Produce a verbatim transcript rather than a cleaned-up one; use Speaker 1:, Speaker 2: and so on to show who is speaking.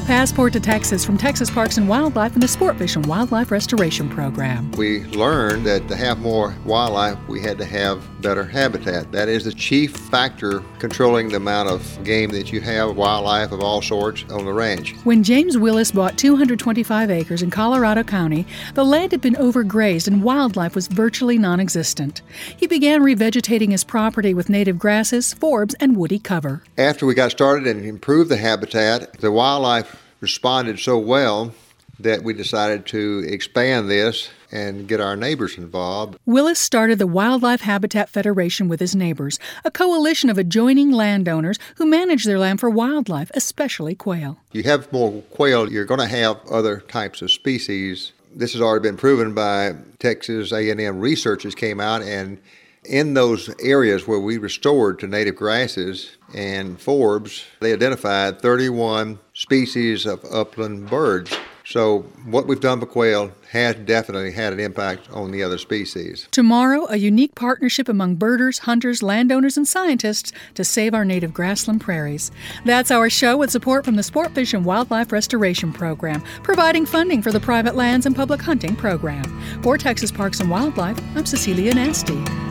Speaker 1: Passport to Texas from Texas Parks and Wildlife and the Sportfish and Wildlife Restoration Program.
Speaker 2: We learned that to have more wildlife, we had to have better habitat. That is the chief factor controlling the amount of game that you have, wildlife of all sorts, on the ranch.
Speaker 1: When James Willis bought two hundred twenty-five acres in Colorado County, the land had been overgrazed and wildlife was virtually non-existent. He began revegetating his property with native grasses, forbs, and woody cover.
Speaker 2: After we got started and improved the habitat, the wildlife responded so well that we decided to expand this and get our neighbors involved.
Speaker 1: Willis started the Wildlife Habitat Federation with his neighbors, a coalition of adjoining landowners who manage their land for wildlife, especially quail.
Speaker 2: You have more quail, you're going to have other types of species. This has already been proven by Texas A and M researchers came out, and in those areas where we restored to native grasses and forbs, they identified thirty-one species of upland birds. So what we've done for quail has definitely had an impact on the other species.
Speaker 1: Tomorrow, a unique partnership among birders, hunters, landowners, and scientists to save our native grassland prairies. That's our show with support from the Sportfish and Wildlife Restoration Program, providing funding for the private lands and public hunting program. For Texas Parks and Wildlife, I'm Cecilia Nasty.